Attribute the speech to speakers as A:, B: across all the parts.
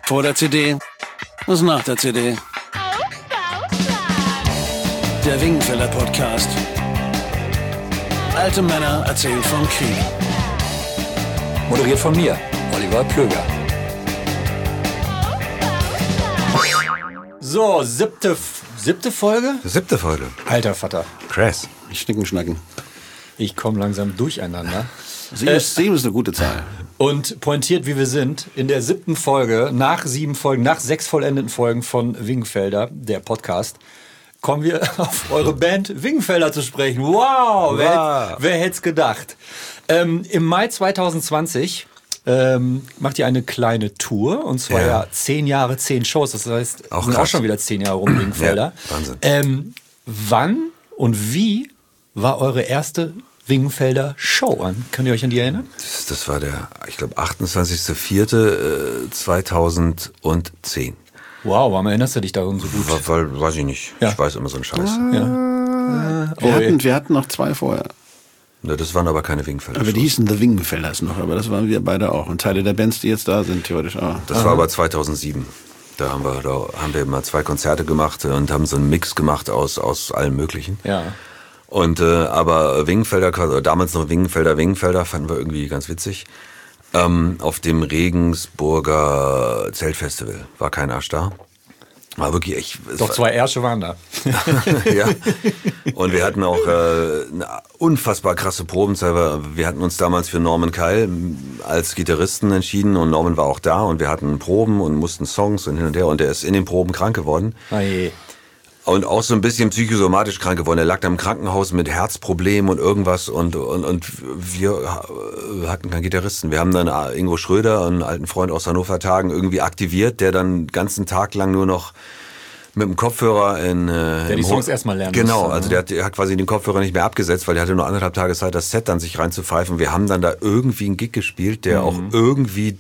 A: Vor der CD, was nach der CD. Der Wingenfelder Podcast. Alte Männer erzählen vom Krieg.
B: Moderiert von mir, Oliver Plöger. So, siebte Folge?
C: Siebte Folge.
B: Alter Vater.
C: Krass.
A: Schnicken, schnacken.
B: Ich komme langsam durcheinander.
A: 7 ist eine gute Zahl.
B: Und pointiert, wie wir sind, in der 7. Folge, nach 7 Folgen, nach 6 vollendeten Folgen von Wingenfelder, der Podcast, kommen wir auf eure Band Wingenfelder zu sprechen. Wow, wer hätte es gedacht? Im Mai 2020 macht ihr eine kleine Tour, und zwar ja 10 Jahre, 10 Shows. Das heißt,
C: auch
B: sind auch schon wieder 10 Jahre rum, Wingenfelder.
C: Ja, Wahnsinn.
B: Wann und wie war eure erste Wingenfelder Show an? Könnt ihr euch an die erinnern?
C: Das war der, ich glaube, 28.04.2010.
B: Wow, warum erinnerst du dich daran so gut?
C: Weil, weiß ich nicht.
B: Ja.
C: Ich weiß immer so einen Scheiß.
B: Ja.
A: Wir hatten noch 2 vorher.
C: Ne, das waren aber keine Wingenfelder.
A: Aber die hießen The Wingenfelders noch, aber das waren wir beide auch. Und Teile der Bands, die jetzt da sind, theoretisch auch.
C: Das war aber 2007. Da haben wir mal 2 Konzerte gemacht und haben so einen Mix gemacht aus allem Möglichen.
B: Ja.
C: Und aber Wingenfelder, damals noch Wingenfelder, fanden wir irgendwie ganz witzig. Auf dem Regensburger Zeltfestival war kein Arsch da. War wirklich echt.
B: Doch 2 Ärsche waren da.
C: Ja. Und wir hatten auch eine unfassbar krasse Probenzeit. Wir hatten uns damals für Norman Keil als Gitarristen entschieden und Norman war auch da und wir hatten Proben und mussten Songs und hin und her und er ist in den Proben krank geworden.
B: Oh je. Und
C: auch so ein bisschen psychosomatisch krank geworden. Er lag da im Krankenhaus mit Herzproblemen und irgendwas und wir hatten keinen Gitarristen. Wir haben dann Ingo Schröder, einen alten Freund aus Hannover Tagen, irgendwie aktiviert, der dann den ganzen Tag lang nur noch mit dem Kopfhörer der
B: die Songs erstmal lernen
C: Genau,
B: musste,
C: also der hat quasi den Kopfhörer nicht mehr abgesetzt, weil der hatte nur 1,5 Tage Zeit, das Set dann sich reinzupfeifen. Wir haben dann da irgendwie einen Gig gespielt, der auch irgendwie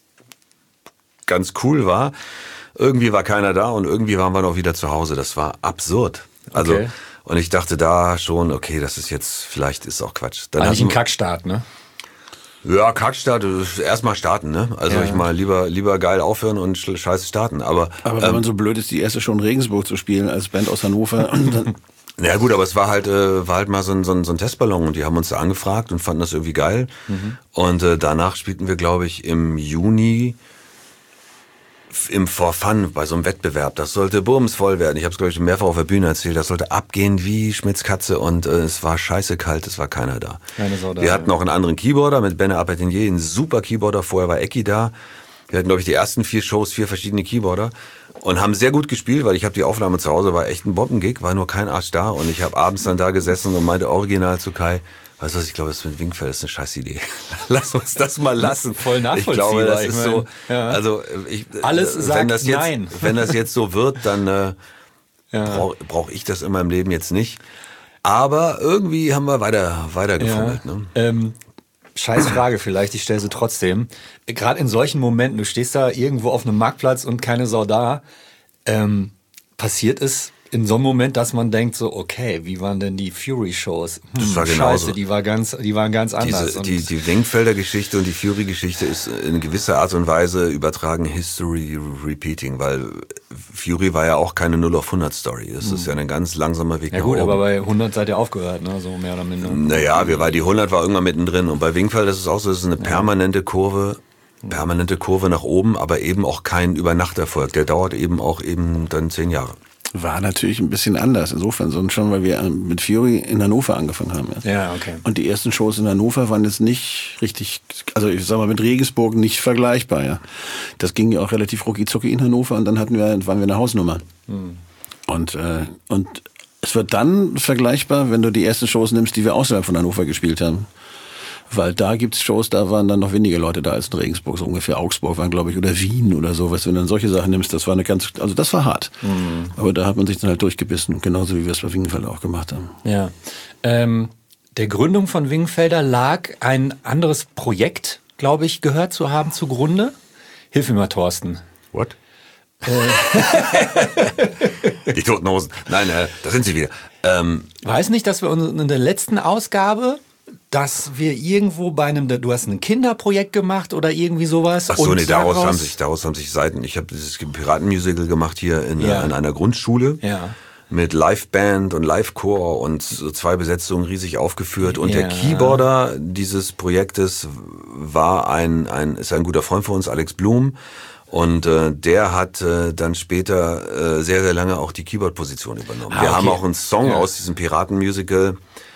C: ganz cool war. Irgendwie war keiner da und irgendwie waren wir noch wieder zu Hause. Das war absurd. Also,
B: okay.
C: Und ich dachte da schon, okay, das ist jetzt, vielleicht ist auch Quatsch. Dann
B: eigentlich ein Kackstart, ne?
C: Ja, Kackstart, erstmal starten, ne? Also ich mal lieber geil aufhören und scheiße starten. Aber
A: wenn man so blöd ist, die erste schon in Regensburg zu spielen als Band aus Hannover. Und dann
C: ja gut, aber es war halt mal so ein Testballon und die haben uns da angefragt und fanden das irgendwie geil. Und danach spielten wir, glaube ich, im Juni im For Fun bei so einem Wettbewerb. Das sollte bumsvoll werden. Ich habe es, glaube ich, mehrfach auf der Bühne erzählt. Das sollte abgehen wie Schmitz Katze und es war scheiße kalt, es war keiner da.
B: Keine Sau da.
C: Wir hatten auch einen anderen Keyboarder mit Benne Apatinier, einen super Keyboarder. Vorher war Ecki da. Wir hatten, glaube ich, die ersten 4 Shows, 4 verschiedene Keyboarder und haben sehr gut gespielt, weil ich habe die Aufnahme zu Hause, war echt ein Bombengig, war nur kein Arsch da und ich habe abends dann da gesessen und meinte original zu Kai, weißt du was, ich glaube, das mit Wingenfeld ist eine scheiß Idee. Lass uns das mal lassen.
B: Voll nachvollziehbar.
C: Ich glaube, das ist so,
B: ja.
C: also
B: alles sagt nein.
C: Wenn das jetzt so wird, dann brauche ich das in meinem Leben jetzt nicht. Aber irgendwie haben wir weiter gefummelt.
B: Ja.
C: Ne?
B: Scheiß Frage vielleicht, ich stelle sie trotzdem. Gerade in solchen Momenten, du stehst da irgendwo auf einem Marktplatz und keine Sau da, passiert es in so einem Moment, dass man denkt so, okay, wie waren denn die Fury-Shows?
C: Das war genauso.
B: Scheiße, die waren ganz anders.
C: Die Wingenfelder Geschichte und die Fury-Geschichte ist in gewisser Art und Weise übertragen History Repeating, weil Fury war ja auch keine 0 auf 100 Story. Das ist ja ein ganz langsamer Weg
B: ja
C: nach
B: gut,
C: oben.
B: aber bei 100 seid ihr aufgehört, ne? So mehr oder minder.
C: Naja, die 100 war irgendwann mittendrin und bei Wingenfeld ist es auch so, es ist eine permanente Kurve nach oben, aber eben auch kein Übernachterfolg. Der dauert eben dann 10 Jahre.
A: war natürlich ein bisschen anders. Insofern schon, weil wir mit Fury in Hannover angefangen haben.
B: Ja, okay.
A: Und die ersten Shows in Hannover waren jetzt nicht richtig, also ich sag mal mit Regensburg nicht vergleichbar. Ja. Das ging ja auch relativ rucki-zucki in Hannover und dann waren wir eine Hausnummer. Und es wird dann vergleichbar, wenn du die ersten Shows nimmst, die wir außerhalb von Hannover gespielt haben. Weil da gibt's Shows, da waren dann noch weniger Leute da als in Regensburg, so ungefähr Augsburg waren, glaube ich, oder Wien oder sowas. Wenn du dann solche Sachen nimmst, das war das war hart. Aber da hat man sich dann halt durchgebissen, genauso wie wir es bei Wingenfelder auch gemacht haben.
B: Ja. Der Gründung von Wingenfelder lag ein anderes Projekt, glaube ich, gehört zu haben zugrunde. Hilf mir mal, Thorsten.
C: What? Die Toten Hosen. Nein, da sind sie wieder.
B: Weiß nicht, dass wir uns in der letzten Ausgabe dass wir irgendwo bei du hast ein Kinderprojekt gemacht oder irgendwie sowas?
C: Ach so, nee, daraus haben sich Seiten. Ich habe dieses Piratenmusical gemacht hier in einer Grundschule.
B: Ja.
C: Mit Liveband und Livechor und so 2 Besetzungen riesig aufgeführt. Und der Keyboarder dieses Projektes ist ein guter Freund von uns, Alex Blum. Und der hat dann später sehr, sehr lange auch die Keyboard-Position übernommen. Wir haben auch einen Song aus diesem Piratenmusical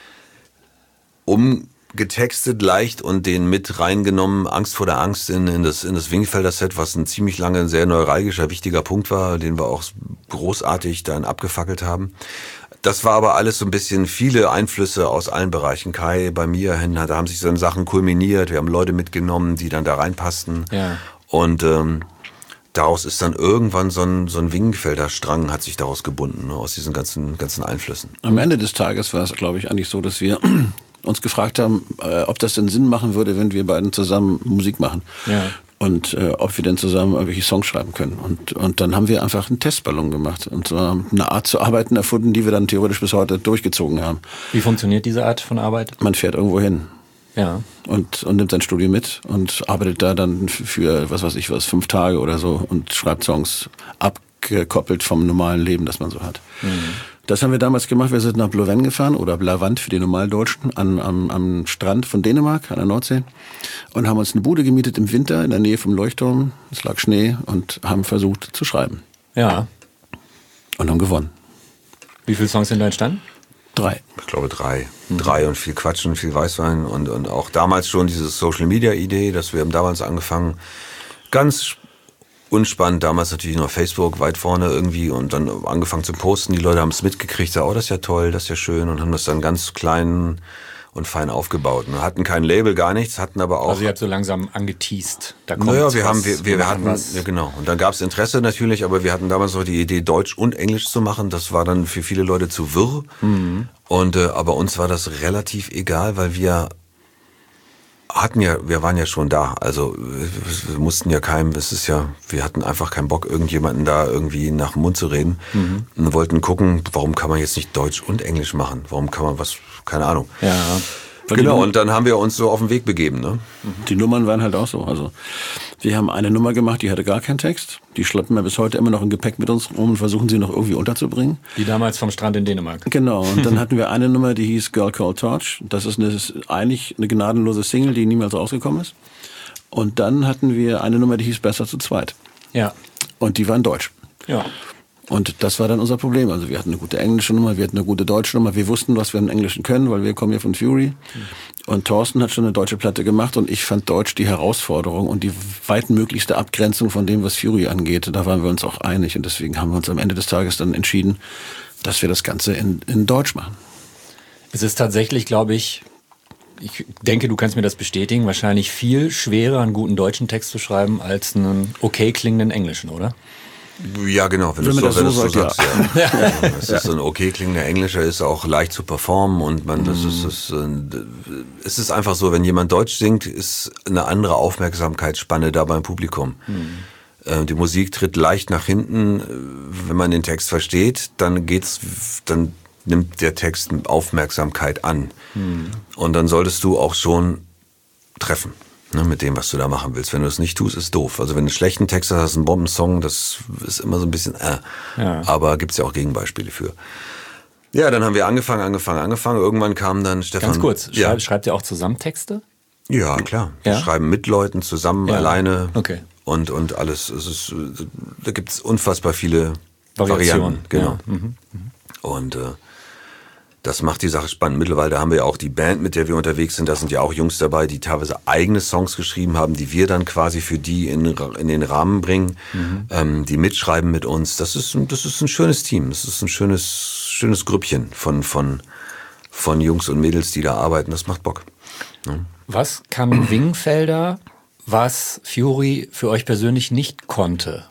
C: umgetextet leicht und den mit reingenommen, Angst vor der Angst in das Wingfelder Set, was ein ziemlich lange, sehr neuralgischer, wichtiger Punkt war, den wir auch großartig dann abgefackelt haben. Das war aber alles so ein bisschen viele Einflüsse aus allen Bereichen. Kai, bei mir, da haben sich so Sachen kulminiert, wir haben Leute mitgenommen, die dann da reinpassten.
B: Ja.
C: Und daraus ist dann irgendwann so ein Wingfelder Strang hat sich daraus gebunden, ne, aus diesen ganzen Einflüssen.
A: Am Ende des Tages war es, glaube ich, eigentlich so, dass wir uns gefragt haben, ob das denn Sinn machen würde, wenn wir beiden zusammen Musik machen. Ja. Und ob wir denn zusammen irgendwelche Songs schreiben können. Und dann haben wir einfach einen Testballon gemacht und zwar eine Art zu arbeiten erfunden, die wir dann theoretisch bis heute durchgezogen haben.
B: Wie funktioniert diese Art von Arbeit?
A: Man fährt irgendwo hin.
B: Ja.
A: Und nimmt sein Studio mit und arbeitet da dann für, 5 Tage oder so und schreibt Songs abgekoppelt vom normalen Leben, das man so hat. Mhm. Das haben wir damals gemacht. Wir sind nach Blovend gefahren oder Blavand für die Normaldeutschen am Strand von Dänemark, an der Nordsee und haben uns eine Bude gemietet im Winter in der Nähe vom Leuchtturm. Es lag Schnee und haben versucht zu schreiben.
B: Ja.
A: Und haben gewonnen.
B: Wie viele Songs sind da entstanden?
C: 3. Ich glaube 3. 3 und viel Quatschen, viel Weißwein und auch damals schon diese Social-Media-Idee, dass wir haben damals angefangen, ganz unspannend, damals natürlich noch Facebook weit vorne irgendwie und dann angefangen zu posten. Die Leute haben es mitgekriegt, oh, das ist ja toll, das ist ja schön und haben das dann ganz klein und fein aufgebaut. Wir hatten kein Label, gar nichts, hatten aber auch...
B: Also ihr habt so langsam angeteased. Da kommt
C: naja, wir hatten was. Ja, genau. Und dann gab es Interesse natürlich, aber wir hatten damals noch die Idee, Deutsch und Englisch zu machen. Das war dann für viele Leute zu wirr. Mhm. Und aber uns war das relativ egal, weil wir waren ja schon da. Also wir mussten ja wir hatten einfach keinen Bock, irgendjemanden da irgendwie nach dem Mund zu reden. Mhm. Und wollten gucken, warum kann man jetzt nicht Deutsch und Englisch machen? Warum kann man keine Ahnung.
B: Ja.
C: Genau, und dann haben wir uns so auf den Weg begeben. Ne?
A: Die Nummern waren halt auch so. Also wir haben eine Nummer gemacht, die hatte gar keinen Text. Die schleppen wir bis heute immer noch im Gepäck mit uns rum und versuchen sie noch irgendwie unterzubringen.
B: Die damals vom Strand in Dänemark.
A: Genau, und dann hatten wir eine Nummer, die hieß Girl Called Torch. Das ist eigentlich eine gnadenlose Single, die niemals rausgekommen ist. Und dann hatten wir eine Nummer, die hieß Besser zu zweit. Ja. Und die war in Deutsch.
B: Ja.
A: Und das war dann unser Problem. Also wir hatten eine gute englische Nummer, wir hatten eine gute deutsche Nummer. Wir wussten, was wir im Englischen können, weil wir kommen ja von Fury. Und Thorsten hat schon eine deutsche Platte gemacht und ich fand Deutsch die Herausforderung und die weitmöglichste Abgrenzung von dem, was Fury angeht. Da waren wir uns auch einig und deswegen haben wir uns am Ende des Tages dann entschieden, dass wir das Ganze in Deutsch machen.
B: Es ist tatsächlich, glaube ich denke, du kannst mir das bestätigen, wahrscheinlich viel schwerer, einen guten deutschen Text zu schreiben, als einen okay klingenden englischen, oder?
C: Ja, genau, wenn du das so sagst. Ja. Es ist so ein okay klingender Englischer, ist auch leicht zu performen und es ist einfach so, wenn jemand Deutsch singt, ist eine andere Aufmerksamkeitsspanne da beim Publikum. Die Musik tritt leicht nach hinten, wenn man den Text versteht, dann nimmt der Text Aufmerksamkeit an. Und dann solltest du auch schon treffen. Ne, mit dem, was du da machen willst. Wenn du es nicht tust, ist doof. Also wenn du einen schlechten Text hast, einen Bombensong, das ist immer so ein bisschen Ja. Aber gibt's ja auch Gegenbeispiele für. Ja, dann haben wir angefangen. Irgendwann kam dann Stefan...
B: Ganz kurz, schreibt ihr auch zusammen Texte?
C: Ja, klar. Wir schreiben mit Leuten zusammen, alleine und alles. Da gibt's unfassbar viele Varianten. Genau. Ja. Und das macht die Sache spannend. Mittlerweile haben wir ja auch die Band, mit der wir unterwegs sind. Da sind ja auch Jungs dabei, die teilweise eigene Songs geschrieben haben, die wir dann quasi für die in den Rahmen bringen, die mitschreiben mit uns. Das ist ein schönes Team. Das ist ein schönes Grüppchen von Jungs und Mädels, die da arbeiten. Das macht Bock. Ja.
B: Was kann Wingfelder, was Fury für euch persönlich nicht konnte?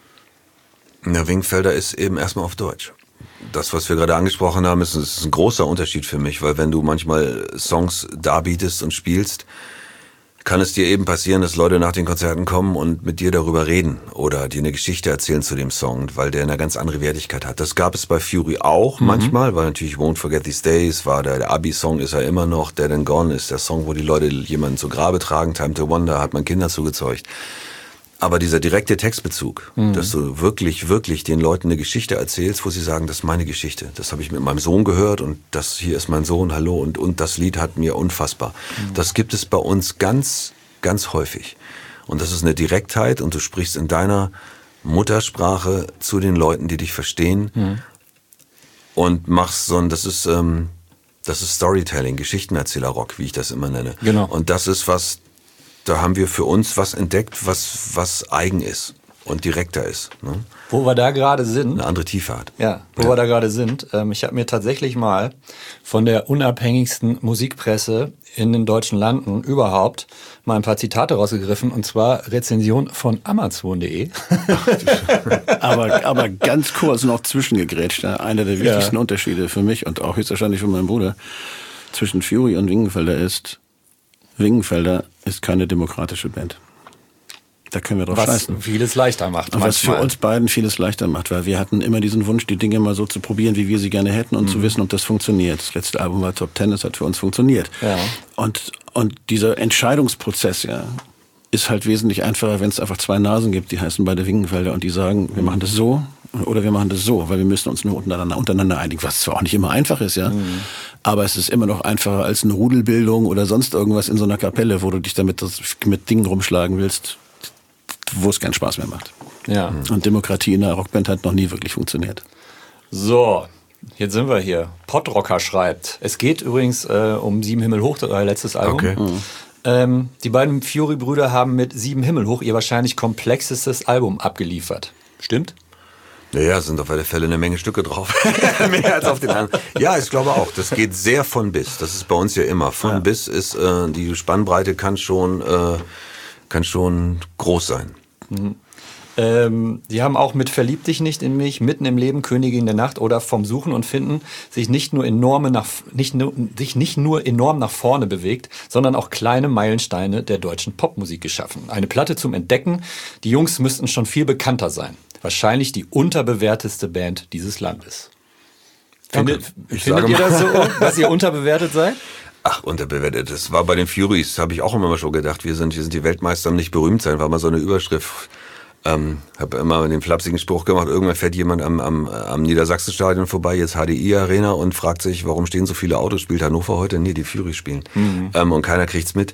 C: Ja, Wingfelder ist eben erstmal auf Deutsch. Das, was wir gerade angesprochen haben, ist ein großer Unterschied für mich, weil wenn du manchmal Songs darbietest und spielst, kann es dir eben passieren, dass Leute nach den Konzerten kommen und mit dir darüber reden oder dir eine Geschichte erzählen zu dem Song, weil der eine ganz andere Wertigkeit hat. Das gab es bei Fury auch manchmal, weil natürlich Won't Forget These Days war der Abi-Song, ist er immer noch, Dead and Gone ist der Song, wo die Leute jemanden zu Grabe tragen, Time to Wonder hat man Kinder zugezeugt. Aber dieser direkte Textbezug, dass du wirklich, wirklich den Leuten eine Geschichte erzählst, wo sie sagen, das ist meine Geschichte. Das habe ich mit meinem Sohn gehört und das hier ist mein Sohn, hallo. Und das Lied hat mir unfassbar. Das gibt es bei uns ganz, ganz häufig. Und das ist eine Direktheit und du sprichst in deiner Muttersprache zu den Leuten, die dich verstehen und machst so ein, das ist Storytelling, Geschichtenerzähler-Rock, wie ich das immer nenne.
B: Genau.
C: Und das ist was, da haben wir für uns was entdeckt, was eigen ist und direkter ist. Ne?
B: Wo wir da gerade sind.
C: Eine andere Tiefe hat.
B: Ja, wo wir da gerade sind. Ich habe mir tatsächlich mal von der unabhängigsten Musikpresse in den deutschen Landen überhaupt mal ein paar Zitate rausgegriffen. Und zwar Rezension von Amazon.de.
A: Aber ganz kurz noch zwischengegrätscht. Einer der wichtigsten Unterschiede für mich und auch höchstwahrscheinlich für meinen Bruder zwischen Fury und Wingenfelder ist, Wingenfelder ist keine demokratische Band. Da können wir drauf scheißen.
B: Was vieles leichter macht.
A: Und was für uns beiden vieles leichter macht, weil wir hatten immer diesen Wunsch, die Dinge mal so zu probieren, wie wir sie gerne hätten und zu wissen, ob das funktioniert. Das letzte Album war Top 10, das hat für uns funktioniert.
B: Ja.
A: Und dieser Entscheidungsprozess, ist halt wesentlich einfacher, wenn es einfach zwei Nasen gibt, die heißen beide Wingenfelder und die sagen, wir machen das so oder wir machen das so, weil wir müssen uns nur untereinander einigen, was zwar auch nicht immer einfach ist, aber es ist immer noch einfacher als eine Rudelbildung oder sonst irgendwas in so einer Kapelle, wo du dich damit mit Dingen rumschlagen willst, wo es keinen Spaß mehr macht.
B: Ja.
A: Und Demokratie in der Rockband hat noch nie wirklich funktioniert.
B: So, jetzt sind wir hier. Podrocker schreibt. Es geht übrigens um 7 Himmel hoch, letztes Album.
C: Okay.
B: Die beiden Fury-Brüder haben mit 7 Himmel hoch ihr wahrscheinlich komplexestes Album abgeliefert. Stimmt?
C: Naja, sind auf alle Fälle eine Menge Stücke drauf. Mehr als auf den anderen. Ja, ich glaube auch. Das geht sehr von bis. Das ist bei uns ja immer. Von bis ist, die Spannbreite kann schon groß sein.
B: Die haben auch mit Verlieb dich nicht in mich, Mitten im Leben, Königin der Nacht oder Vom Suchen und Finden sich nicht nur enorm nach vorne bewegt, sondern auch kleine Meilensteine der deutschen Popmusik geschaffen. Eine Platte zum Entdecken. Die Jungs müssten schon viel bekannter sein. Wahrscheinlich die unterbewertetste Band dieses Landes. Findet ihr das so, dass ihr unterbewertet seid?
C: Ach, unterbewertet. Das war bei den Furies, habe ich auch immer mal schon gedacht, wir sind die Weltmeister, nicht berühmt sein, war mal so eine Überschrift. Habe immer den flapsigen Spruch gemacht, irgendwann fährt jemand am Niedersachsenstadion vorbei, jetzt HDI Arena und fragt sich, warum stehen so viele Autos, spielt Hannover heute? Nee, die Furies spielen. Und keiner kriegt's mit.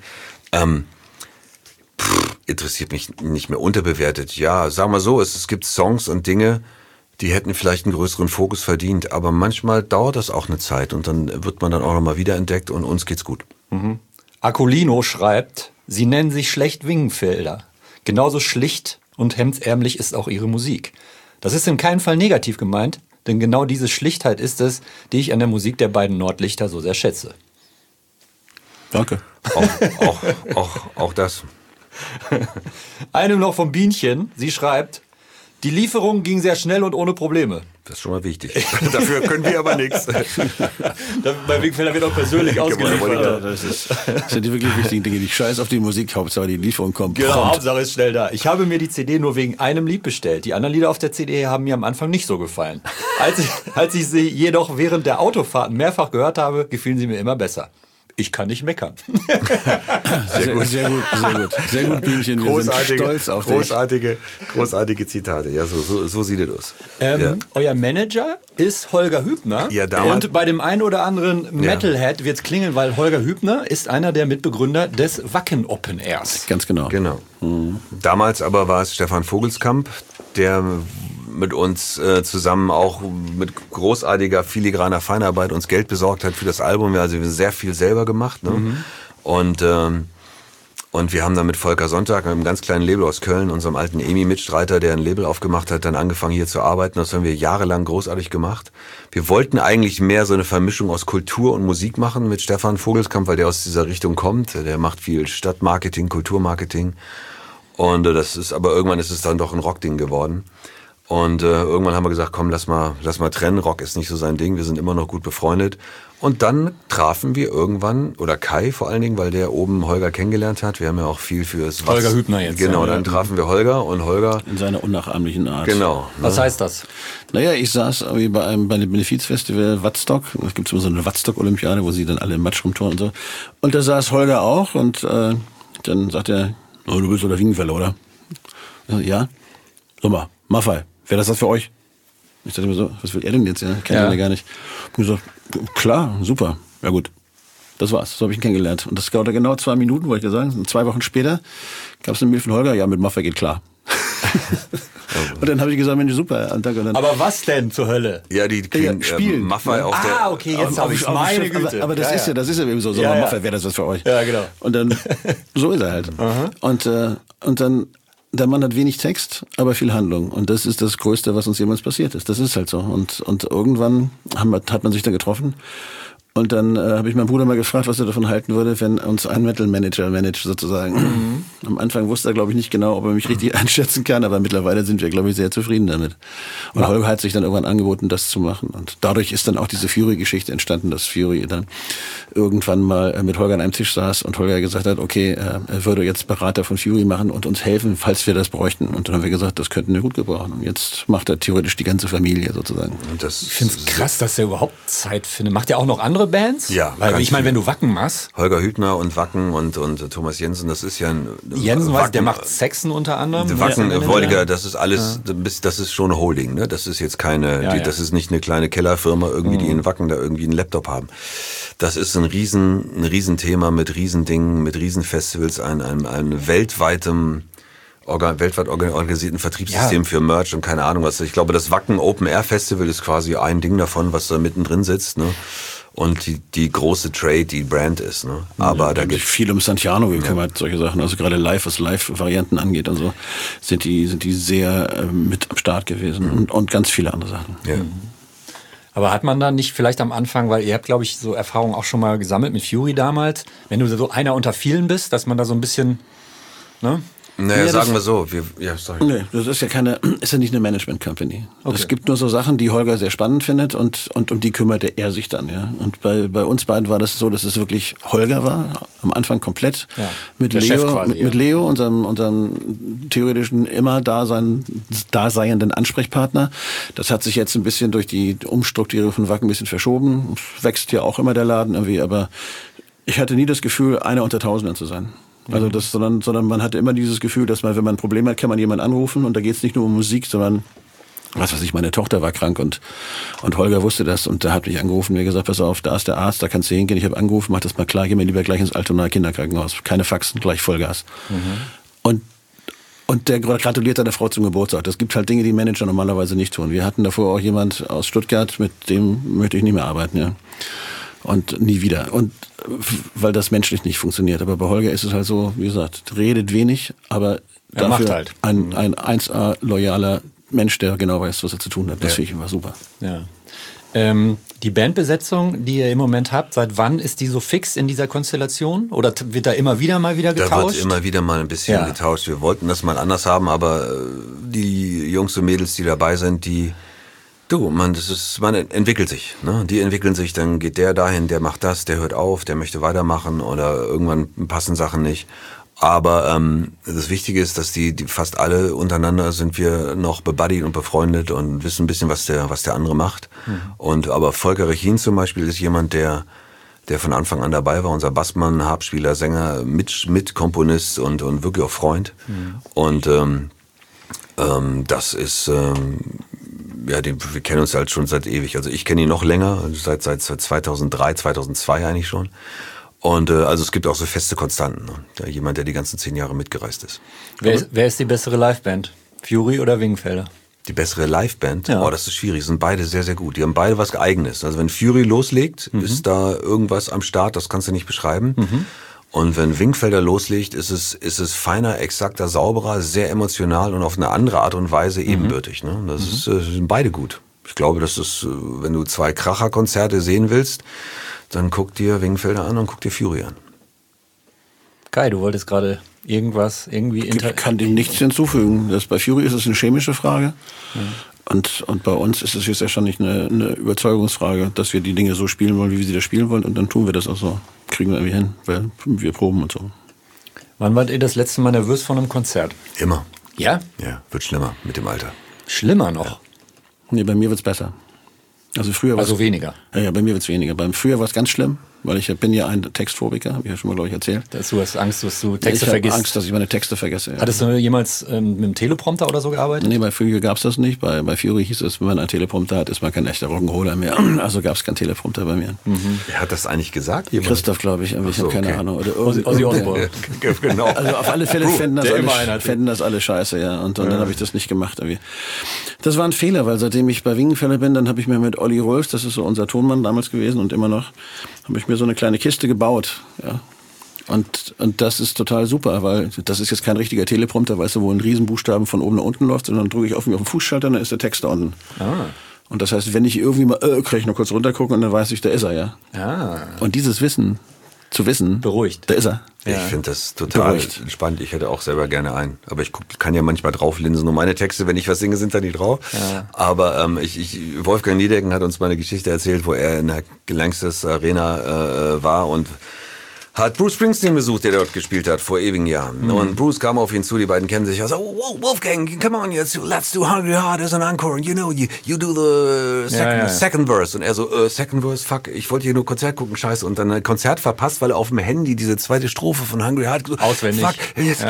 C: Interessiert mich nicht mehr, unterbewertet. Ja, sagen wir so, es gibt Songs und Dinge, die hätten vielleicht einen größeren Fokus verdient, aber manchmal dauert das auch eine Zeit und dann wird man dann auch nochmal wiederentdeckt und uns geht's gut.
B: Akolino schreibt, sie nennen sich schlecht Wingenfelder. Genauso schlicht und hemdsärmlich ist auch ihre Musik. Das ist in keinem Fall negativ gemeint, denn genau diese Schlichtheit ist es, die ich an der Musik der beiden Nordlichter so sehr schätze.
A: Danke.
C: Auch das.
B: Eine noch vom Bienchen, sie schreibt, die Lieferung ging sehr schnell und ohne Probleme.
C: Das ist schon mal wichtig. Dafür können wir aber nichts.
B: Bei Wingenfelder wird auch persönlich ausgeliefert.
A: Das sind die wirklich wichtigen Dinge. Die Scheiß auf die Musik, Hauptsache die Lieferung kommt.
B: Genau, Hauptsache ist schnell da. Ich habe mir die CD nur wegen einem Lied bestellt. Die anderen Lieder auf der CD haben mir am Anfang nicht so gefallen. Als ich sie jedoch während der Autofahrten mehrfach gehört habe, gefielen sie mir immer besser. Ich kann nicht meckern.
A: Sehr gut, Bienchen. Wir sind stolz auf dich.
C: Großartige Zitate. Ja, so sieht es aus.
B: Euer Manager ist Holger Hübner.
C: Ja, damals.
B: Und bei dem einen oder anderen Metalhead wird es klingeln, weil Holger Hübner ist einer der Mitbegründer des Wacken Open Airs.
A: Ganz genau.
C: Damals aber war es Stefan Vogelskamp, der mit uns zusammen auch mit großartiger, filigraner Feinarbeit uns Geld besorgt hat für das Album. Also wir haben sehr viel selber gemacht. Ne? Und wir haben dann mit Volker Sonntag, mit einem ganz kleinen Label aus Köln, unserem alten Mitstreiter, der ein Label aufgemacht hat, dann angefangen hier zu arbeiten. Das haben wir jahrelang großartig gemacht. Wir wollten eigentlich mehr so eine Vermischung aus Kultur und Musik machen mit Stefan Vogelskamp, weil der aus dieser Richtung kommt. Der macht viel Stadtmarketing, Kulturmarketing. Und aber irgendwann ist es dann doch ein Rockding geworden. Und irgendwann haben wir gesagt, komm, lass mal trennen. Rock ist nicht so sein Ding. Wir sind immer noch gut befreundet. Und dann trafen wir irgendwann, oder Kai vor allen Dingen, weil der oben Holger kennengelernt hat. Wir haben ja auch viel fürs
B: Holger Hübner jetzt.
C: Genau, dann trafen wir Holger und Holger.
A: In seiner unnachahmlichen Art.
C: Genau.
B: Was heißt das?
A: Naja, ich saß irgendwie bei dem Benefizfestival Wattstock. Es gibt immer so eine Wattstock-Olympiade, wo sie dann alle im Matsch rumtouren und so. Und da saß Holger auch und dann sagt er, oh, du bist doch der Wingenfelder, oder? Ja. So mal, Maffei, wäre das was für euch? Ich dachte mir so, was will er denn jetzt? Ja, kennt ihn ja gar nicht. Und ich so, klar, super, ja gut. Das war's, so habe ich ihn kennengelernt. Und das dauerte genau 2 Minuten, wollte ich dir sagen. Und 2 Wochen später gab es eine Mail von Holger, ja, mit Maffei geht klar. Und dann habe ich gesagt, Mensch, super. Und dann,
B: aber was denn zur Hölle?
C: Ja, die kriegen
A: spielen.
C: Maffei auf der...
B: Okay, jetzt habe ich meine Güte.
A: Aber das ist ja eben so. So mal Maffei, wäre das was für euch.
B: Ja, genau.
A: Und dann, so ist er halt. Und dann, der Mann hat wenig Text, aber viel Handlung. Und das ist das Größte, was uns jemals passiert ist. Das ist halt so. Und irgendwann hat man sich da getroffen. Und dann habe ich meinen Bruder mal gefragt, was er davon halten würde, wenn uns ein Metal-Manager managt sozusagen. Am Anfang wusste er, glaube ich, nicht genau, ob er mich richtig einschätzen kann, aber mittlerweile sind wir, glaube ich, sehr zufrieden damit. Und Holger hat sich dann irgendwann angeboten, das zu machen. Und dadurch ist dann auch diese Fury-Geschichte entstanden, dass Fury dann irgendwann mal mit Holger an einem Tisch saß und Holger gesagt hat, okay, er würde jetzt Berater von Fury machen und uns helfen, falls wir das bräuchten. Und dann haben wir gesagt, das könnten wir gut gebrauchen. Und jetzt macht er theoretisch die ganze Familie sozusagen.
B: Ich finde es krass, dass er überhaupt Zeit findet. Macht er auch noch andere Bands?
C: Ja.
B: Weil ich meine, wenn du Wacken machst.
C: Holger Hübner und Wacken und Thomas Jensen, das ist ja ein...
B: Jensen weiß, der macht Sexen unter anderem.
C: Wacken, Wolliger, das ist alles, das ist schon eine Holding, ne? Das ist jetzt keine, das ist nicht eine kleine Kellerfirma irgendwie, die in Wacken da irgendwie einen Laptop haben. Das ist ein Riesenthema mit Riesendingen, mit Riesenfestivals, ein weltweit organisierten Vertriebssystem für Merch und keine Ahnung was. Ich glaube, das Wacken Open Air Festival ist quasi ein Ding davon, was da mittendrin sitzt, ne? Und die große Trade, die Brand ist, ne? Aber da gibt's
A: viel um Santiano gekümmert, solche Sachen. Also gerade live, was Live-Varianten angeht und so, sind die sehr mit am Start gewesen und ganz viele andere Sachen.
C: Ja.
B: Aber hat man da nicht vielleicht am Anfang, weil ihr habt, glaube ich, so Erfahrungen auch schon mal gesammelt mit Fury damals, wenn du so einer unter vielen bist, dass man da so ein bisschen, ne?
C: Naja, sagen wir so.
A: Nee, das ist ja nicht eine Management-Company. Okay. Es gibt nur so Sachen, die Holger sehr spannend findet und um die kümmerte er sich dann, ja. Und bei uns beiden war das so, dass es wirklich Holger war, am Anfang komplett. Ja, mit Leo, unserem theoretischen immer daseienden Ansprechpartner. Das hat sich jetzt ein bisschen durch die Umstrukturierung von Wacken ein bisschen verschoben. Wächst ja auch immer der Laden irgendwie, aber ich hatte nie das Gefühl, einer unter Tausenden zu sein. Also sondern man hatte immer dieses Gefühl, dass man, wenn man ein Problem hat, kann man jemanden anrufen und da geht es nicht nur um Musik, sondern was weiß ich, meine Tochter war krank und Holger wusste das und der hat mich angerufen und mir gesagt, pass auf, da ist der Arzt, da kannst du hingehen, ich habe angerufen, mach das mal klar, geh mir lieber gleich ins Altonaer Kinderkrankenhaus, keine Faxen, gleich Vollgas. Und der gratuliert seiner Frau zum Geburtstag. Das gibt halt Dinge, die Manager normalerweise nicht tun. Wir hatten davor auch jemand aus Stuttgart, mit dem möchte ich nicht mehr arbeiten, ja. Und nie wieder. Und weil das menschlich nicht funktioniert. Aber bei Holger ist es halt so, wie gesagt, redet wenig, aber
B: er
A: dafür
B: macht halt.
A: ein 1A loyaler Mensch, der genau weiß, was er zu tun hat. Das finde ich immer super.
B: Ja. Die Bandbesetzung, die ihr im Moment habt, seit wann ist die so fix in dieser Konstellation? Oder wird da immer wieder mal getauscht?
C: Da wird immer wieder mal ein bisschen getauscht. Wir wollten das mal anders haben, aber die Jungs und Mädels, die dabei sind, man entwickelt sich, ne? Die entwickeln sich, dann geht der dahin, der macht das, der hört auf, der möchte weitermachen oder irgendwann passen Sachen nicht. Aber das Wichtige ist, dass die fast alle untereinander sind wir noch bebuddied und befreundet und wissen ein bisschen, was der andere macht. Und aber Volker Rechin zum Beispiel ist jemand, der von Anfang an dabei war, unser Bassmann, Harpspieler, Sänger, Mitkomponist und wirklich auch Freund. Und das ist wir kennen uns halt schon seit ewig. Also ich kenne ihn noch länger, seit 2003, 2002 eigentlich schon. Und also es gibt auch so feste Konstanten. Ne? Jemand, der die ganzen 10 Jahre mitgereist ist.
B: Wer ist die bessere Liveband? Fury oder Wingenfelder?
C: Die bessere Liveband? Ja. Oh, das ist schwierig. Sind beide sehr, sehr gut. Die haben beide was Eigenes. Also wenn Fury loslegt, ist da irgendwas am Start, das kannst du nicht beschreiben. Und wenn Wingenfelder loslegt, ist es feiner, exakter, sauberer, sehr emotional und auf eine andere Art und Weise ebenbürtig. Ne? Das sind beide gut. Ich glaube, das ist, wenn du 2 Kracherkonzerte sehen willst, dann guck dir Wingenfelder an und guck dir Fury an.
B: Kai, du wolltest gerade irgendwie...
A: Ich kann dem nichts hinzufügen. Bei Fury ist es eine chemische Frage. Und bei uns ist es jetzt wahrscheinlich eine Überzeugungsfrage, dass wir die Dinge so spielen wollen, wie wir sie da spielen wollen. Und dann tun wir das auch so. Kriegen wir irgendwie hin, weil wir proben und so.
B: Wann wart ihr das letzte Mal nervös vor einem Konzert?
C: Immer.
B: Ja?
C: Ja, wird schlimmer mit dem Alter.
B: Schlimmer noch?
C: Ja.
A: Nee, bei mir wird's besser. Also früher
B: Also weniger?
A: Ja, bei mir wird's weniger. Früher war es ganz schlimm, weil ich bin ja ein Textphobiker, habe ich ja schon mal, glaube ich, erzählt.
B: Du hast Angst, dass du Texte
A: ich
B: vergisst?
A: Ich habe Angst, dass ich meine Texte vergesse. Ja.
B: Hattest du jemals mit einem Teleprompter oder so gearbeitet?
A: Nee, bei Fury gab's das nicht. Bei Fury hieß es, wenn man einen Teleprompter hat, ist man kein echter Rock'n'Roller mehr. Also gab's keinen Teleprompter bei mir.
C: Wer hat das eigentlich gesagt?
A: Christoph, glaube ich. Ich habe keine Ahnung. Oder
B: Ozzy Osbourne.
C: Genau.
A: Also auf alle Fälle fänden das alle scheiße, ja. Und dann habe ich das nicht gemacht. Irgendwie. Das war ein Fehler, weil seitdem ich bei Wingenfelder bin, dann habe ich mir mit Olli Rolfs, das ist so unser Tonmann damals gewesen und immer noch, habe ich mir so eine kleine Kiste gebaut, ja. Und das ist total super, weil das ist jetzt kein richtiger Teleprompter, weißt du, wo ein Riesenbuchstaben von oben nach unten läuft, sondern dann drücke ich auf den Fußschalter und dann ist der Text da unten. Und das heißt, wenn ich irgendwie mal, kann ich noch kurz runtergucken und dann weiß ich, da ist er, ja. Und dieses Wissen, zu wissen,
B: beruhigt.
A: Da ist er.
C: Ich finde das total spannend. Ich hätte auch selber gerne einen. Aber ich kann ja manchmal drauflinsen. Und meine Texte, wenn ich was singe, sind da nicht drauf. Ja. Aber Wolfgang Niedecken hat uns mal eine Geschichte erzählt, wo er in der Langstes Arena war und hat Bruce Springsteen besucht, der dort gespielt hat, vor ewigen Jahren. Und Bruce kam auf ihn zu, die beiden kennen sich. Er so, oh, Wolfgang, come on, let's do Hungry Heart as an encore. And you do the second verse. Und er so, second verse, fuck, ich wollte hier nur Konzert gucken, scheiße. Und dann ein Konzert verpasst, weil er auf dem Handy diese zweite Strophe von Hungry Heart
B: auswendig.
C: Fuck, jetzt.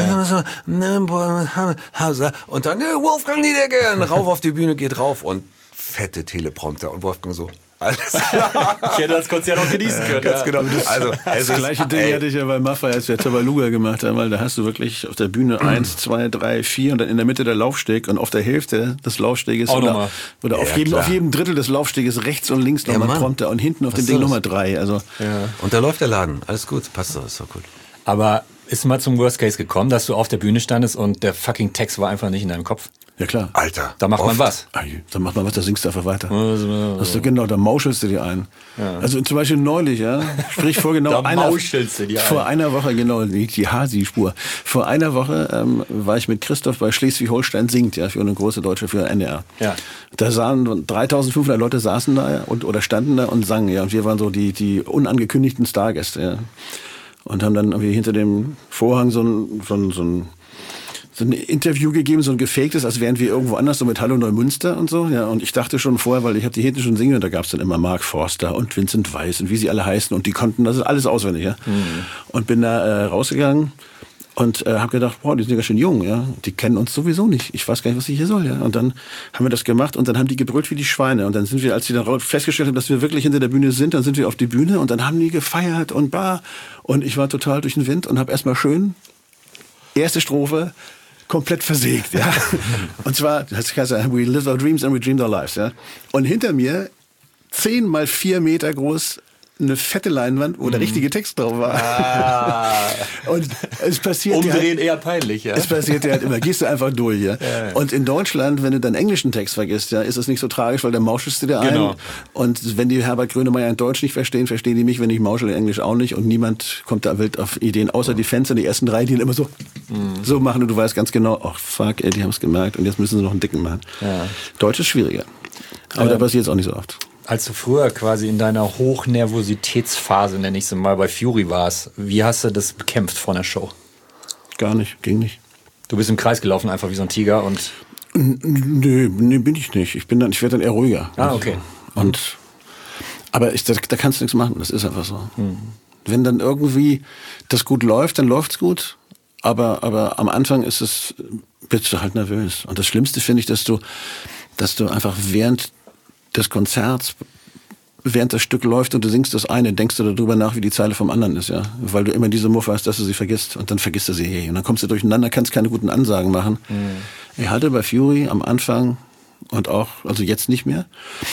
C: Und dann, Wolfgang Niedecken, rauf auf die Bühne, geht rauf und fette Teleprompter. Und Wolfgang so, alles.
B: Ich hätte das Konzert auch genießen können.
C: Ganz genau.
A: Also, das gleiche Ding hatte ich ja bei Maffei, als wir Tabaluga gemacht haben, weil da hast du wirklich auf der Bühne 1, 2, 3, 4 und dann in der Mitte der Laufsteg und auf der Hälfte des Laufsteges oder auf jedem Drittel des Laufsteges rechts und links nochmal Prompter und hinten auf dem Ding nochmal 3. Also.
C: Ja. Und da läuft der Laden. Alles gut, passt doch, ist doch gut.
B: Aber ist mal zum Worst Case gekommen, dass du auf der Bühne standest und der fucking Text war einfach nicht in deinem Kopf?
A: Ja klar.
C: Alter.
B: Da macht man was.
A: Da macht man was, da singst du einfach weiter. Da mauschelst du dir ein. Ja. Also zum Beispiel neulich, sprich vor genau einer Woche, genau, die Hasi-Spur. Vor einer Woche war ich mit Christoph bei Schleswig-Holstein singt, für eine große deutsche, für NDR. Ja. Da 3.500 Leute saßen da oder standen da und sangen, und wir waren so die unangekündigten Stargäste, Und haben dann irgendwie hinter dem Vorhang so ein Interview gegeben, so ein gefaktes, als wären wir irgendwo anders, so mit Hallo Neumünster und so. Ja, und ich dachte schon vorher, weil ich habe die hinten schon singen und da gab es dann immer Mark Forster und Vincent Weiss und wie sie alle heißen und die konnten das ist alles auswendig. Ja. Und bin da rausgegangen und habe gedacht, boah, die sind ja ganz schön jung, die kennen uns sowieso nicht. Ich weiß gar nicht, was ich hier soll. Und dann haben wir das gemacht und dann haben die gebrüllt wie die Schweine. Und dann sind wir, als sie dann festgestellt haben, dass wir wirklich hinter der Bühne sind, dann sind wir auf die Bühne und dann haben die gefeiert und und ich war total durch den Wind und habe erstmal schön erste Strophe komplett versägt, Und zwar, das heißt, we live our dreams and we dreamed our lives, Und hinter mir 10 mal 4 Meter groß eine fette Leinwand, wo der richtige Text drauf war. Und es passiert
B: Umdrehen eher peinlich,
A: Es passiert halt immer. Gehst du einfach durch, Und in Deutschland, wenn du deinen englischen Text vergisst, ist es nicht so tragisch, weil dann mauschelst du dir ein. Genau. Und wenn die Herbert Grönemeyer in Deutsch nicht verstehen die mich, wenn ich mauschel in Englisch auch nicht. Und niemand kommt da wild auf Ideen, außer die Fans, die ersten 3, die immer so machen. Und du weißt ganz genau, ach fuck, die haben es gemerkt und jetzt müssen sie noch einen dicken machen. Ja. Deutsch ist schwieriger. Aber da passiert es auch nicht so oft.
B: Als du früher quasi in deiner Hochnervositätsphase, nenne ich es mal, bei Fury warst, wie hast du das bekämpft vor einer Show?
A: Gar nicht, ging nicht.
B: Du bist im Kreis gelaufen, einfach wie so ein Tiger und...
A: Nee, bin ich nicht. Ich werde dann eher ruhiger.
B: Okay.
A: Aber da kannst du nichts machen, das ist einfach so. Wenn dann irgendwie das gut läuft, dann läuft's gut. Aber am Anfang bist du halt nervös. Und das Schlimmste finde ich, dass du einfach während des Konzerts, während das Stück läuft und du singst das eine, denkst du darüber nach, wie die Zeile vom anderen ist, weil du immer diese Muffe hast, dass du sie vergisst und dann vergisst du sie und dann kommst du durcheinander, kannst keine guten Ansagen machen. Ich hatte bei Fury am Anfang und auch, also jetzt nicht mehr,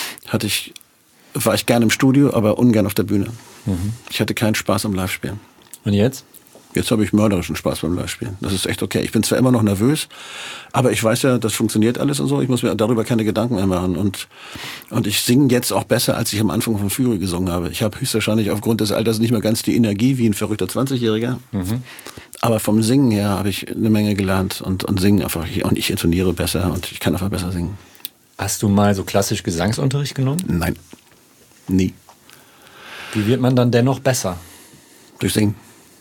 A: war ich gerne im Studio, aber ungern auf der Bühne. Ich hatte keinen Spaß am Live-Spielen.
B: Und jetzt?
A: Jetzt habe ich mörderischen Spaß beim Live-Spielen. Das ist echt okay. Ich bin zwar immer noch nervös, aber ich weiß ja, das funktioniert alles und so. Ich muss mir darüber keine Gedanken mehr machen. Und ich singe jetzt auch besser, als ich am Anfang von Fury gesungen habe. Ich habe höchstwahrscheinlich aufgrund des Alters nicht mehr ganz die Energie wie ein verrückter 20-Jähriger. Mhm. Aber vom Singen her habe ich eine Menge gelernt und singen einfach. Und ich intoniere besser und ich kann einfach besser singen.
B: Hast du mal so klassisch Gesangsunterricht genommen?
A: Nein, nie.
B: Wie wird man dann dennoch besser?
A: Durch Singen.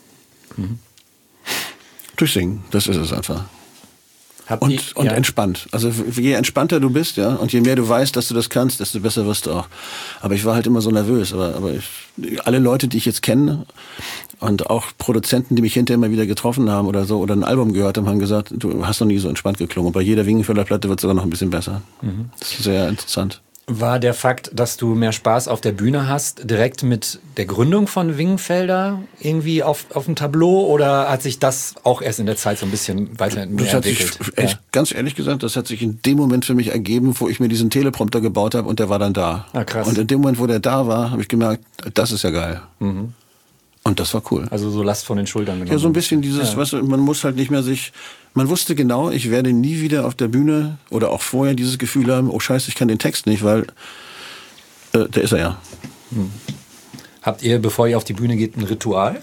A: Durch Singen, das ist es einfach. Und entspannt. Also je entspannter du bist, ja, und je mehr du weißt, dass du das kannst, desto besser wirst du auch. Aber ich war halt immer so nervös. Aber alle Leute, die ich jetzt kenne und auch Produzenten, die mich hinterher immer wieder getroffen haben oder so oder ein Album gehört haben, haben gesagt, du hast noch nie so entspannt geklungen. Und bei jeder Wingenfelder Platte wird es sogar noch ein bisschen besser. Mhm. Das ist sehr interessant.
B: War der Fakt, dass du mehr Spaß auf der Bühne hast, direkt mit der Gründung von Wingenfelder irgendwie auf dem Tableau oder hat sich das auch erst in der Zeit so ein bisschen weiterentwickelt?
A: Ganz ehrlich gesagt, das hat sich in dem Moment für mich ergeben, wo ich mir diesen Teleprompter gebaut habe und der war dann da.
B: Ah, krass.
A: Und in dem Moment, wo der da war, habe ich gemerkt, das ist ja geil. Mhm. Und das war cool.
B: Also so Last von den Schultern genommen.
A: Ja, so ein bisschen dieses, weißt du, man muss halt nicht mehr man wusste genau, ich werde nie wieder auf der Bühne oder auch vorher dieses Gefühl haben, oh scheiße, ich kann den Text nicht, weil der ist er ja.
B: Hm. Habt ihr, bevor ihr auf die Bühne geht, ein Ritual?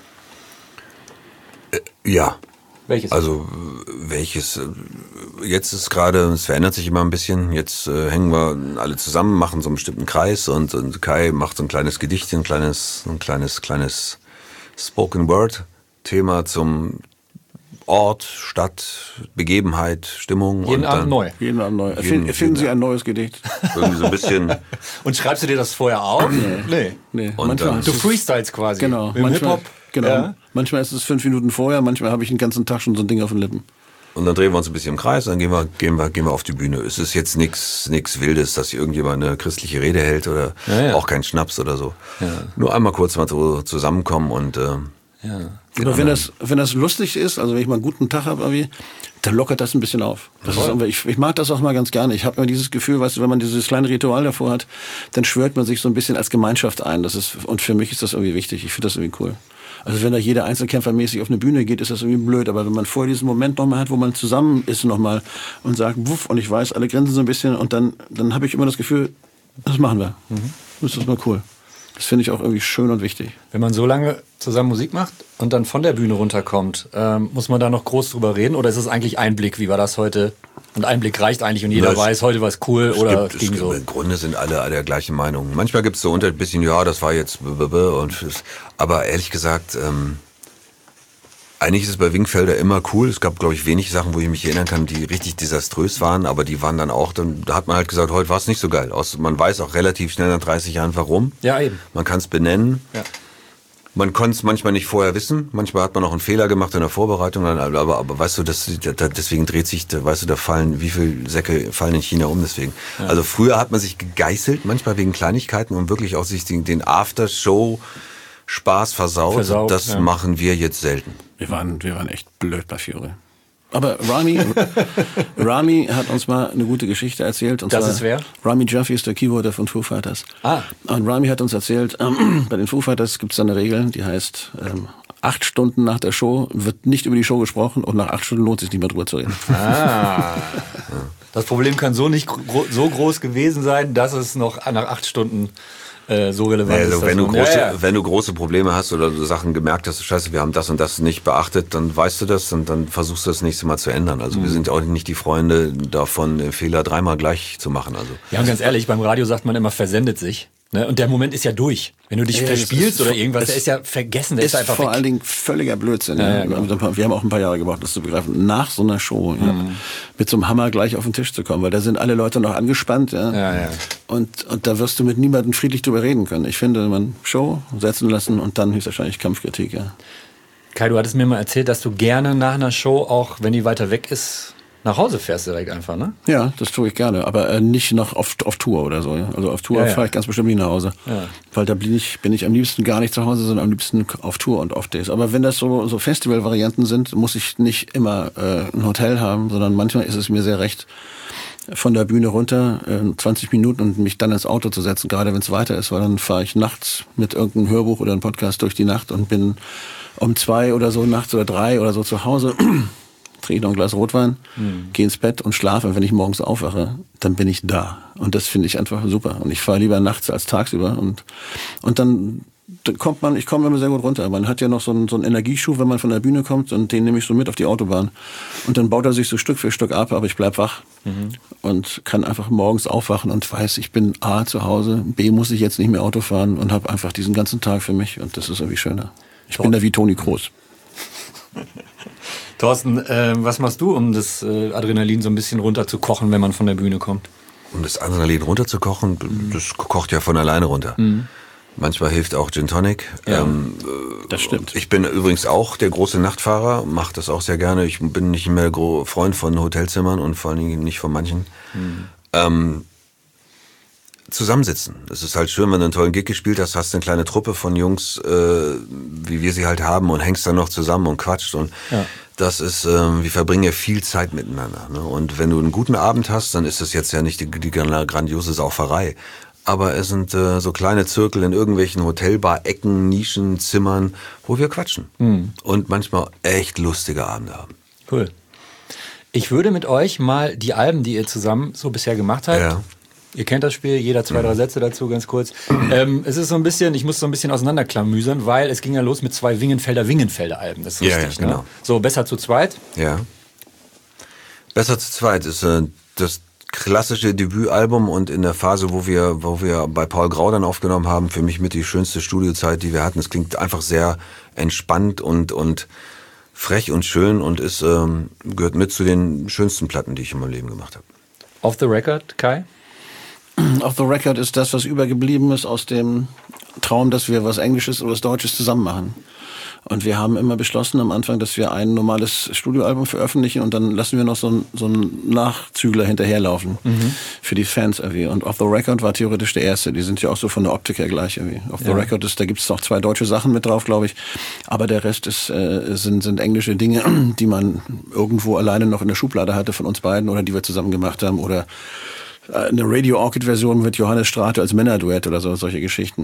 C: Ja.
B: Welches?
C: Also welches? Jetzt ist gerade, es verändert sich immer ein bisschen. Jetzt hängen wir alle zusammen, machen so einen bestimmten Kreis und Kai macht so ein kleines Gedicht, ein kleines Spoken Word Thema zum Ort, Stadt, Begebenheit, Stimmung.
B: Jeden Abend neu.
A: Jeden Abend neu. Erfinden Sie ein neues Gedicht.
C: Irgendwie so ein bisschen.
B: Und schreibst du dir das vorher auf?
A: Nee.
C: Und
B: du freestyles quasi.
A: Genau.
B: Im Hip-Hop.
A: Genau.
B: Ja.
A: Manchmal ist es 5 Minuten vorher, manchmal habe ich den ganzen Tag schon so ein Ding auf den Lippen.
C: Und dann drehen wir uns ein bisschen im Kreis, dann gehen wir auf die Bühne. Es ist jetzt nichts Wildes, dass irgendjemand eine christliche Rede hält oder auch kein Schnaps oder so. Ja. Nur einmal kurz mal so zusammenkommen und
A: aber wenn das lustig ist, also wenn ich mal einen guten Tag habe, dann lockert das ein bisschen auf. Ich mag das auch mal ganz gerne. Ich habe immer dieses Gefühl, weißt du, wenn man dieses kleine Ritual davor hat, dann schwört man sich so ein bisschen als Gemeinschaft ein. Und für mich ist das irgendwie wichtig. Ich finde das irgendwie cool. Also wenn da jeder Einzelkämpfer mäßig auf eine Bühne geht, ist das irgendwie blöd. Aber wenn man vorher diesen Moment nochmal hat, wo man zusammen ist nochmal und sagt, wuff, und ich weiß, alle grinsen so ein bisschen und dann habe ich immer das Gefühl, das machen wir. Das ist mal cool. Das finde ich auch irgendwie schön und wichtig.
B: Wenn man so lange zusammen Musik macht und dann von der Bühne runterkommt, muss man da noch groß drüber reden? Oder ist es eigentlich Einblick, wie war das heute? Und Einblick reicht eigentlich und jeder weiß, heute war es cool oder ging so?
C: Im Grunde sind alle der gleichen Meinung. Manchmal gibt es so ein bisschen, ja, das war jetzt aber ehrlich gesagt, eigentlich ist es bei Wingenfelder immer cool. Es gab, glaube ich, wenig Sachen, wo ich mich erinnern kann, die richtig desaströs waren, aber die waren dann auch, da hat man halt gesagt, heute war es nicht so geil. Man weiß auch relativ schnell nach 30 Jahren warum.
B: Ja, eben.
C: Man kann es benennen.
B: Ja.
C: Man konnte es manchmal nicht vorher wissen. Manchmal hat man auch einen Fehler gemacht in der Vorbereitung. Aber weißt du, deswegen dreht sich, weißt du, wie viele Säcke fallen in China um deswegen. Ja. Also früher hat man sich gegeißelt, manchmal wegen Kleinigkeiten und wirklich auch sich den Aftershow-Spaß versaut. Das machen wir jetzt selten.
A: Wir waren echt blöd bei Fury. Aber Rami hat uns mal eine gute Geschichte erzählt. Und
B: das
A: zwar,
B: ist wer?
A: Rami Jaffe ist der Keyboarder von Foo Fighters.
B: Ah.
A: Und Rami hat uns erzählt, bei den Foo Fighters gibt es eine Regel, die heißt, 8 Stunden nach der Show wird nicht über die Show gesprochen und nach 8 Stunden lohnt es sich nicht mehr drüber zu reden.
B: Ah. Das Problem kann so nicht so groß gewesen sein, dass es noch nach 8 Stunden so relevant ist.
C: Wenn du große Probleme hast oder du Sachen gemerkt hast, scheiße, wir haben das und das nicht beachtet, dann weißt du das und dann versuchst du das nächste Mal zu ändern. Also wir sind auch nicht die Freunde davon, Fehler 3-mal gleich zu machen. Also.
B: Ja, und ganz ehrlich, beim Radio sagt man immer, versendet sich. Ne? Und der Moment ist ja durch. Wenn du dich verspielst oder irgendwas, der ist ja vergessen, der ist einfach
A: vor
B: weg.
A: Allen Dingen völliger Blödsinn.
B: Ja,
A: genau. Wir haben auch ein paar Jahre gebraucht, das zu begreifen. Nach so einer Show mit so einem Hammer gleich auf den Tisch zu kommen, weil da sind alle Leute noch angespannt. Ja. Und da wirst du mit niemandem friedlich drüber reden können. Ich finde, man Show setzen lassen und dann höchstwahrscheinlich Kampfkritik. Ja. Kai,
B: du hattest mir mal erzählt, dass du gerne nach einer Show, auch wenn die weiter weg ist, nach Hause fährst direkt einfach, ne? Ja,
A: das tue ich gerne, aber nicht noch auf Tour oder so. Also auf Tour fahre ich ganz bestimmt nicht nach Hause. Ja. Weil da bin ich am liebsten gar nicht zu Hause, sondern am liebsten auf Tour und Off-Days. Aber wenn das so Festival-Varianten sind, muss ich nicht immer ein Hotel haben, sondern manchmal ist es mir sehr recht, von der Bühne runter 20 Minuten und mich dann ins Auto zu setzen, gerade wenn es weiter ist, weil dann fahre ich nachts mit irgendeinem Hörbuch oder einem Podcast durch die Nacht und bin um 2 oder so nachts oder 3 oder so zu Hause, trinke noch ein Glas Rotwein, gehe ins Bett und schlafe. Und wenn ich morgens aufwache, dann bin ich da. Und das finde ich einfach super. Und ich fahre lieber nachts als tagsüber. Und dann ich komme immer sehr gut runter. Man hat ja noch so einen Energieschub, wenn man von der Bühne kommt, und den nehme ich so mit auf die Autobahn. Und dann baut er sich so Stück für Stück ab, aber ich bleib wach und kann einfach morgens aufwachen und weiß, ich bin A, zu Hause, B, muss ich jetzt nicht mehr Auto fahren und habe einfach diesen ganzen Tag für mich, und das ist irgendwie schöner. Ich bin da wie Toni Kroos.
B: Thorsten, was machst du, um das Adrenalin so ein bisschen runterzukochen, wenn man von der Bühne kommt?
C: Um das Adrenalin runterzukochen, das kocht ja von alleine runter. Manchmal hilft auch Gin Tonic.
A: Ja, das stimmt.
C: Ich bin übrigens auch der große Nachtfahrer, mache das auch sehr gerne. Ich bin nicht mehr Freund von Hotelzimmern und vor allen Dingen nicht von manchen. Zusammensitzen. Es ist halt schön, wenn du einen tollen Gig gespielt hast, hast eine kleine Truppe von Jungs, wie wir sie halt haben, und hängst dann noch zusammen und quatscht. Und das ist, wir verbringen ja viel Zeit miteinander. Ne? Und wenn du einen guten Abend hast, dann ist das jetzt ja nicht die grandiose Sauferei. Aber es sind so kleine Zirkel in irgendwelchen Hotelbar-Ecken, Nischen, Zimmern, wo wir quatschen. Und manchmal echt lustige Abende haben.
B: Cool. Ich würde mit euch mal die Alben, die ihr zusammen so bisher gemacht habt, ihr kennt das Spiel, jeder 2, 3 Sätze dazu, ganz kurz. Es ist so ein bisschen, ich muss so ein bisschen auseinanderklamüsern, weil es ging ja los mit 2 Wingenfelder-Alben. Das ist richtig,
C: genau.
B: Ne? So, Besser zu zweit?
C: Ja. Besser zu zweit ist das klassische Debütalbum, und in der Phase, wo wir bei Paul Grau dann aufgenommen haben, für mich mit die schönste Studiozeit, die wir hatten. Es klingt einfach sehr entspannt und frech und schön und ist gehört mit zu den schönsten Platten, die ich in meinem Leben gemacht habe.
B: Off the Record, Kai?
A: Off the Record ist das, was übergeblieben ist aus dem Traum, dass wir was Englisches oder was Deutsches zusammen machen. Und wir haben immer beschlossen am Anfang, dass wir ein normales Studioalbum veröffentlichen, und dann lassen wir noch so einen Nachzügler hinterherlaufen für die Fans irgendwie. Und Off the Record war theoretisch der erste. Die sind ja auch so von der Optik her gleich irgendwie. Off the Record da gibt es noch 2 deutsche Sachen mit drauf, glaube ich. Aber der Rest sind englische Dinge, die man irgendwo alleine noch in der Schublade hatte von uns beiden oder die wir zusammen gemacht haben, oder eine Radio Orchid-Version mit Johannes Strate als Männerduett oder so, solche Geschichten.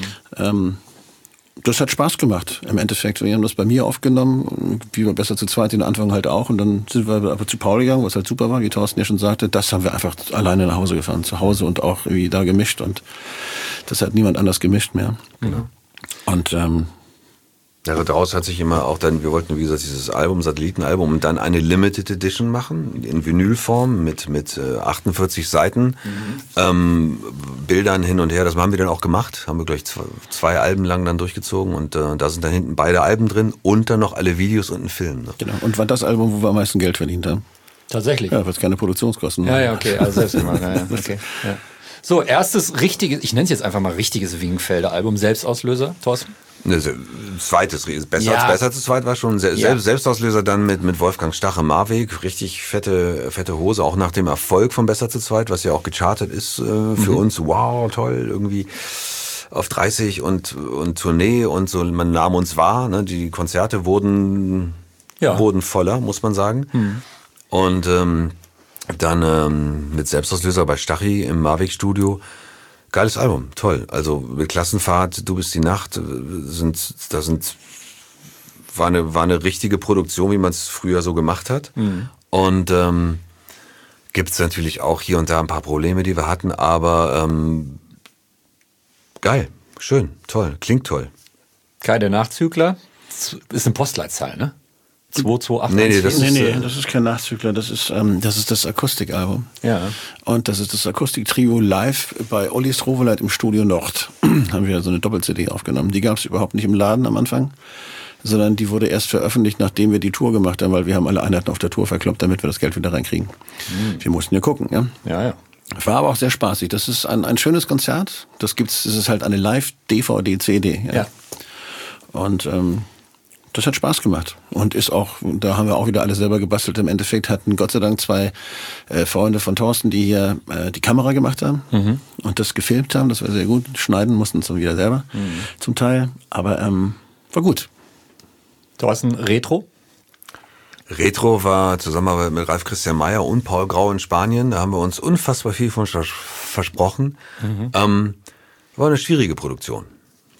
A: Das hat Spaß gemacht im Endeffekt. Wir haben das bei mir aufgenommen, wie wir Besser zu zweit den Anfang halt auch. Und dann sind wir aber zu Paul gegangen, was halt super war, wie Thorsten ja schon sagte. Das haben wir einfach alleine nach Hause gefahren, zu Hause, und auch irgendwie da gemischt. Und das hat niemand anders gemischt mehr.
C: Genau.
A: Und
C: daraus hat sich immer auch dann, wir wollten, wie gesagt, dieses Album, Satellitenalbum, und dann eine Limited Edition machen, in Vinylform mit 48 Seiten, Bildern hin und her. Das haben wir dann auch gemacht, haben wir gleich 2 Alben lang dann durchgezogen, und da sind dann hinten beide Alben drin und dann noch alle Videos und ein Film. Ne?
A: Genau, und war das Album, wo wir am meisten Geld verdient haben.
B: Tatsächlich?
A: Ja, weil es keine Produktionskosten waren.
B: Ja, okay, also selbst gemacht. Okay. Ja. So, erstes richtiges, ich nenne es jetzt einfach mal richtiges Wingenfelder Album, Selbstauslöser, Thorsten?
C: Zweites, besser zu zweit war schon Selbstauslöser, dann mit Wolfgang Stache, Marweg, richtig fette Hose, auch nach dem Erfolg von Besser zu zweit, was ja auch gechartet ist für uns. Wow, toll, irgendwie auf 30 und Tournee und so, man nahm uns wahr, ne? Die Konzerte wurden voller, muss man sagen. Und dann mit Selbstauslöser bei Stachi im Marweg-Studio. Geiles Album, toll. Also mit Klassenfahrt, Du bist die Nacht, war eine richtige Produktion, wie man es früher so gemacht hat. Und gibt's natürlich auch hier und da ein paar Probleme, die wir hatten, aber geil, schön, toll, klingt toll.
B: Kai, der Nachzügler, ist eine Postleitzahl, ne? 228.
A: Nee, das ist kein Nachzügler, das ist das Akustikalbum.
B: Ja.
A: Und das ist das Akustiktrio live bei Olli Stroveleit im Studio Nord. Haben wir so eine Doppel-CD aufgenommen. Die gab es überhaupt nicht im Laden am Anfang, sondern die wurde erst veröffentlicht, nachdem wir die Tour gemacht haben, weil wir haben alle Einheiten auf der Tour verkloppt, damit wir das Geld wieder reinkriegen. Wir mussten ja gucken, ja.
B: Ja.
A: War aber auch sehr spaßig. Das ist ein schönes Konzert. Das ist halt eine Live-DVD-CD. Ja. Und das hat Spaß gemacht und ist auch, da haben wir auch wieder alles selber gebastelt. Im Endeffekt hatten Gott sei Dank 2 Freunde von Thorsten, die hier die Kamera gemacht haben und das gefilmt haben. Das war sehr gut. Schneiden mussten es dann wieder selber zum Teil, aber war gut.
B: Thorsten, Retro?
C: Retro war Zusammenarbeit mit Ralf Christian Meyer und Paul Grau in Spanien. Da haben wir uns unfassbar viel von versprochen. War eine schwierige Produktion.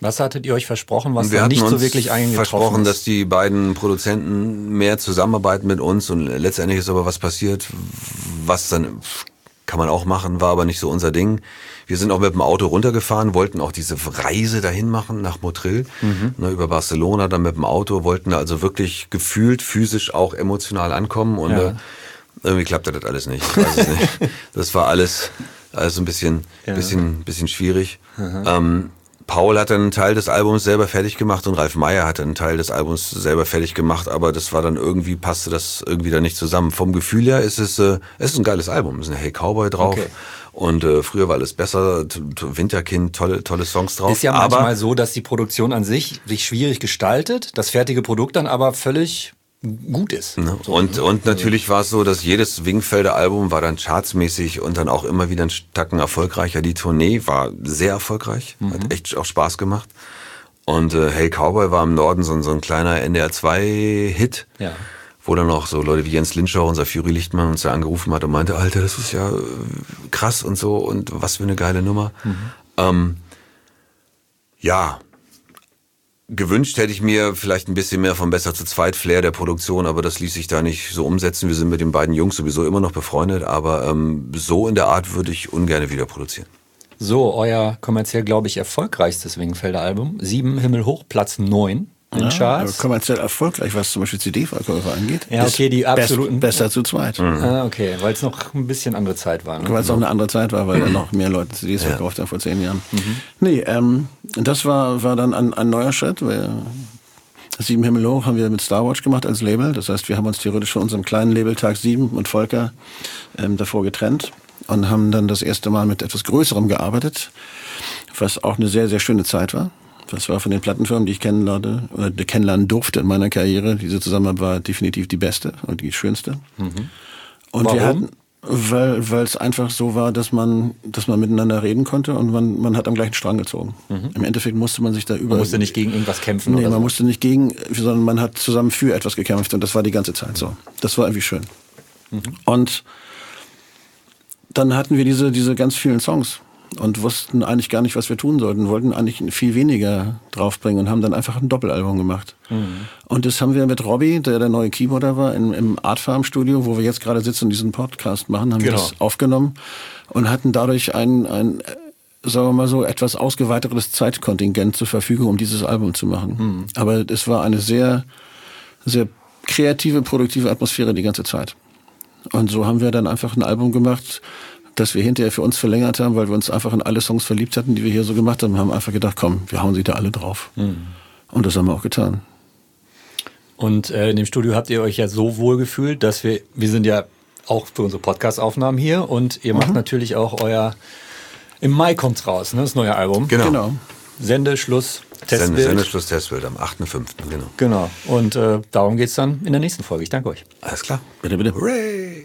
B: Was hattet ihr euch versprochen, was
C: wir
B: dann
C: hatten
B: nicht so
C: uns
B: wirklich eingetroffen
C: versprochen,
B: ist?
C: dass die beiden Produzenten mehr zusammenarbeiten mit uns und letztendlich ist aber was passiert, was dann kann man auch machen, war aber nicht so unser Ding. Wir sind auch mit dem Auto runtergefahren, wollten auch diese Reise dahin machen nach Motril, über Barcelona, dann mit dem Auto, wollten also wirklich gefühlt, physisch auch emotional ankommen und irgendwie klappte das alles nicht. Ich weiß es nicht. Das war alles ein bisschen schwierig. Paul hat einen Teil des Albums selber fertig gemacht und Ralf Meyer hat einen Teil des Albums selber fertig gemacht, aber das war dann irgendwie, passte das irgendwie da nicht zusammen. Vom Gefühl her ist es ist ein geiles Album. Es ist ein Hey Cowboy drauf. Okay. Und früher war alles besser, Winterkind, tolle Songs drauf.
B: Ist ja manchmal so, dass die Produktion an sich schwierig gestaltet, das fertige Produkt dann aber völlig gut ist.
C: Ne? So, und natürlich war es so, dass jedes Wingfelder Album war dann chartsmäßig und dann auch immer wieder ein Tacken erfolgreicher. Die Tournee war sehr erfolgreich, hat echt auch Spaß gemacht. Und Hey Cowboy war im Norden so ein kleiner NDR2-Hit, wo dann auch so Leute wie Jens Linschauer, unser Fury Lichtmann, uns da angerufen hat und meinte, Alter, das ist ja krass und so und was für eine geile Nummer. Gewünscht hätte ich mir vielleicht ein bisschen mehr von Besser zu zweit Flair der Produktion, aber das ließ sich da nicht so umsetzen. Wir sind mit den beiden Jungs sowieso immer noch befreundet, aber so in der Art würde ich ungern wieder produzieren.
B: So, euer kommerziell, glaube ich, erfolgreichstes Wingfelder Album. 7 Himmel hoch, Platz 9 in den Charts.
A: Kommerziell erfolgreich, was zum Beispiel CD-Verkäufe angeht.
B: Ja, okay, die absoluten.
A: Besser zu zweit.
B: Okay, weil es noch ein bisschen andere Zeit war. Ne?
A: Weil es auch eine andere Zeit war, weil dann noch mehr Leute CDs verkauft haben vor 10 Jahren. Nee, das war dann ein neuer Schritt. 7 Himmel hoch haben wir mit Starwatch gemacht als Label. Das heißt, wir haben uns theoretisch von unserem kleinen Label Tag 7 und Volker davor getrennt und haben dann das erste Mal mit etwas Größerem gearbeitet, was auch eine sehr, sehr schöne Zeit war. Das war von den Plattenfirmen, die ich kennenlernen durfte in meiner Karriere. Diese Zusammenarbeit war definitiv die beste und die schönste. Und
B: warum?
A: wir hatten, weil es einfach so war, dass man miteinander reden konnte und man hat am gleichen Strang gezogen. Im Endeffekt musste man sich da
B: Man musste nicht gegen irgendwas kämpfen.
A: Nee, man musste nicht gegen, sondern man hat zusammen für etwas gekämpft und das war die ganze Zeit so. Das war irgendwie schön. Und dann hatten wir diese ganz vielen Songs und wussten eigentlich gar nicht, was wir tun sollten, wollten eigentlich viel weniger draufbringen und haben dann einfach ein Doppelalbum gemacht. Und das haben wir mit Robbie, der neue Keyboarder war, im Art Farm Studio, wo wir jetzt gerade sitzen und diesen Podcast machen, haben wir das aufgenommen und hatten dadurch ein, sagen wir mal so, etwas ausgeweitetes Zeitkontingent zur Verfügung, um dieses Album zu machen. Aber es war eine sehr, sehr kreative, produktive Atmosphäre die ganze Zeit. Und so haben wir dann einfach ein Album gemacht, das wir hinterher für uns verlängert haben, weil wir uns einfach in alle Songs verliebt hatten, die wir hier so gemacht haben. Wir haben einfach gedacht, komm, wir hauen sie da alle drauf. Und das haben wir auch getan.
B: Und in dem Studio habt ihr euch ja so wohl gefühlt, dass wir sind ja auch für unsere Podcast-Aufnahmen hier und ihr macht natürlich auch im Mai kommt's raus, ne, das neue Album.
C: Genau.
B: Sendeschluss, Testbild.
C: Sendeschluss, Testbild am 8.5.
B: Genau. Und darum geht's dann in der nächsten Folge. Ich danke euch.
C: Alles klar.
A: Bitte, bitte.
C: Hooray!